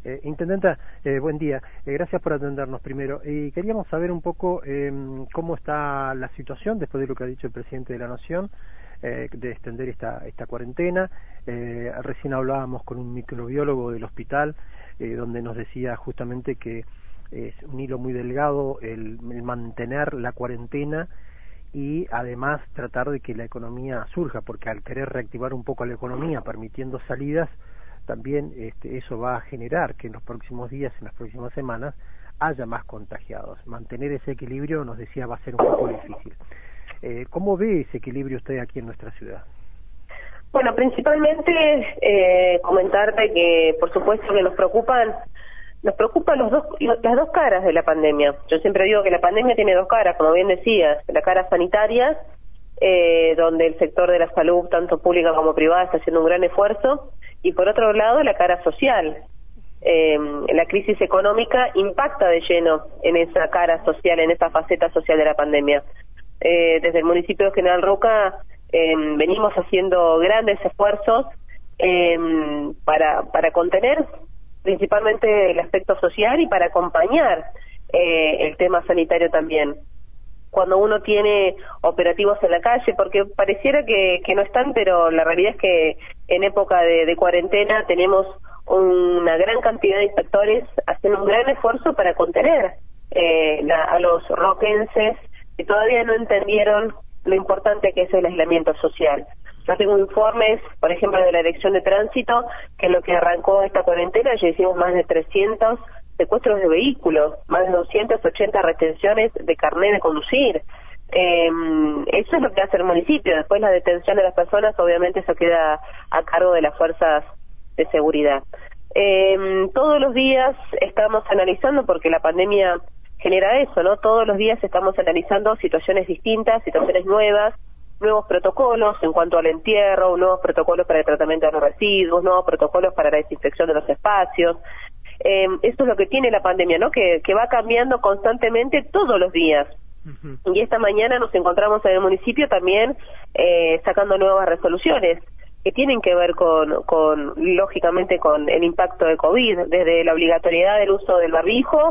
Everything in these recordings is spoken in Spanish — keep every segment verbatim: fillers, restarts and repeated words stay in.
Eh, Intendenta, eh, buen día. Eh, gracias por atendernos primero. Y queríamos saber un poco eh, cómo está la situación después de lo que ha dicho el presidente de la Nación, eh, de extender esta, esta cuarentena. Eh, recién hablábamos con un microbiólogo del hospital, eh, donde nos decía justamente que es un hilo muy delgado el, el mantener la cuarentena y además tratar de que la economía surja, porque al querer reactivar un poco la economía, permitiendo salidas, también este, eso va a generar que en los próximos días, en las próximas semanas, haya más contagiados. Mantener ese equilibrio, nos decía, va a ser un poco difícil. Eh, ¿Cómo ve ese equilibrio usted aquí en nuestra ciudad? Bueno, principalmente eh, comentarte que, por supuesto, que nos preocupan nos preocupan los dos, las dos caras de la pandemia. Yo siempre digo que la pandemia tiene dos caras, como bien decías, la cara sanitaria, eh, donde el sector de la salud, tanto pública como privada, está haciendo un gran esfuerzo, y por otro lado, la cara social. Eh, la crisis económica impacta de lleno en esa cara social, en esa faceta social de la pandemia. Eh, desde el municipio de General Roca eh, venimos haciendo grandes esfuerzos eh, para, para contener principalmente el aspecto social y para acompañar eh, el tema sanitario también. Cuando uno tiene operativos en la calle, porque pareciera que, que no están, pero la realidad es que en época de, de cuarentena tenemos una gran cantidad de inspectores haciendo un gran esfuerzo para contener eh, la, a los roquenses que todavía no entendieron lo importante que es el aislamiento social. Yo tengo informes, por ejemplo, de la Dirección de Tránsito, que en lo que arrancó esta cuarentena ya hicimos más de trescientos secuestros de vehículos, más de doscientas ochenta retenciones de carnet de conducir. Eh, eso es lo que hace el municipio. Después la detención de las personas, obviamente, eso queda a cargo de las fuerzas de seguridad. Eh, todos los días estamos analizando, porque la pandemia genera eso, ¿no? Todos los días estamos analizando situaciones distintas, situaciones nuevas, nuevos protocolos en cuanto al entierro, nuevos protocolos para el tratamiento de los residuos, nuevos protocolos para la desinfección de los espacios. Eh, esto es lo que tiene la pandemia, ¿no? Que, que va cambiando constantemente todos los días. Uh-huh. Y esta mañana nos encontramos en el municipio también eh, sacando nuevas resoluciones que tienen que ver con, con, lógicamente, con el impacto de COVID, desde la obligatoriedad del uso del barbijo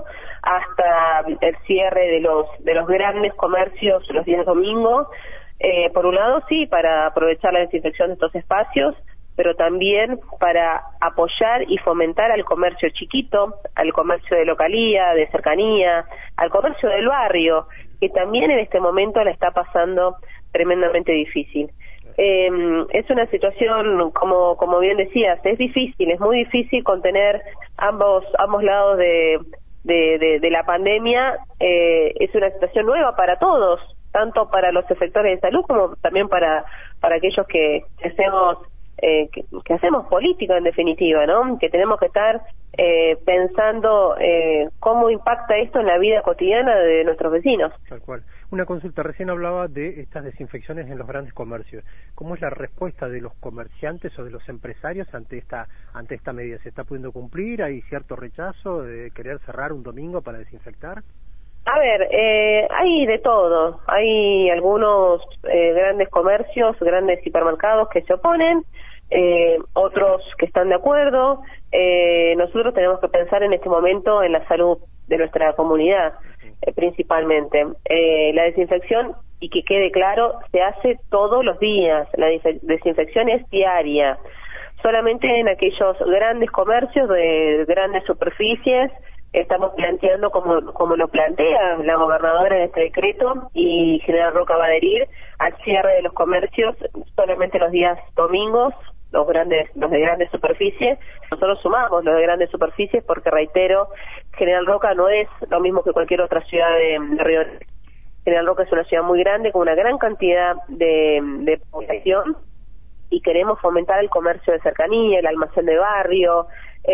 hasta el cierre de los, de los grandes comercios los días domingos. Eh, por un lado, sí, para aprovechar la desinfección de estos espacios, pero también para apoyar y fomentar al comercio chiquito, al comercio de localía, de cercanía, al comercio del barrio, que también en este momento la está pasando tremendamente difícil. Eh, es una situación, como como bien decías, es difícil, es muy difícil contener ambos ambos lados de, de, de, de la pandemia. Eh, es una situación nueva para todos, tanto para los efectores de salud como también para para aquellos que, que hacemos eh, que, que hacemos política en definitiva, ¿no? Que tenemos que estar eh, pensando eh, cómo impacta esto en la vida cotidiana de nuestros vecinos. Tal cual. Una consulta, recién hablaba de estas desinfecciones en los grandes comercios. ¿Cómo es la respuesta de los comerciantes o de los empresarios ante esta ante esta medida? ¿Se está pudiendo cumplir? ¿Hay cierto rechazo de querer cerrar un domingo para desinfectar? A ver, eh, hay de todo. Hay algunos eh, grandes comercios, grandes hipermercados que se oponen, eh, otros que están de acuerdo. Eh, nosotros tenemos que pensar en este momento en la salud de nuestra comunidad, eh, principalmente. Eh, la desinfección, y que quede claro, se hace todos los días. La desinfección es diaria. Solamente en aquellos grandes comercios de grandes superficies estamos planteando, como, como lo plantea la gobernadora en este decreto, y General Roca va a adherir al cierre de los comercios solamente los días domingos, los grandes, los de grandes superficies. Nosotros sumamos los de grandes superficies porque, reitero, General Roca no es lo mismo que cualquier otra ciudad de, de Río Negro. General Roca es una ciudad muy grande con una gran cantidad de, de población, y queremos fomentar el comercio de cercanía, el almacén de barrio,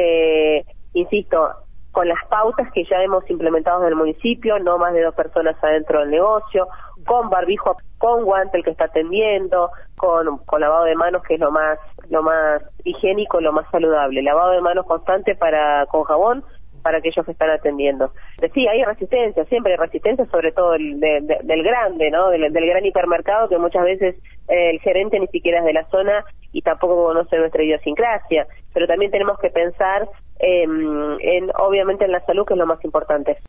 eh, insisto, con las pautas que ya hemos implementado en el municipio, no más de dos personas adentro del negocio, con barbijo, con guante el que está atendiendo, con, con lavado de manos, que es lo más lo más higiénico, lo más saludable, lavado de manos constante para con jabón para aquellos que están atendiendo. Sí, hay resistencia, siempre hay resistencia, sobre todo el de, de, del grande, ¿no? Del, del gran hipermercado, que muchas veces eh, el gerente ni siquiera es de la zona y tampoco conoce nuestra idiosincrasia. pero también tenemos que pensar eh, en, obviamente, en la salud, que es lo más importante.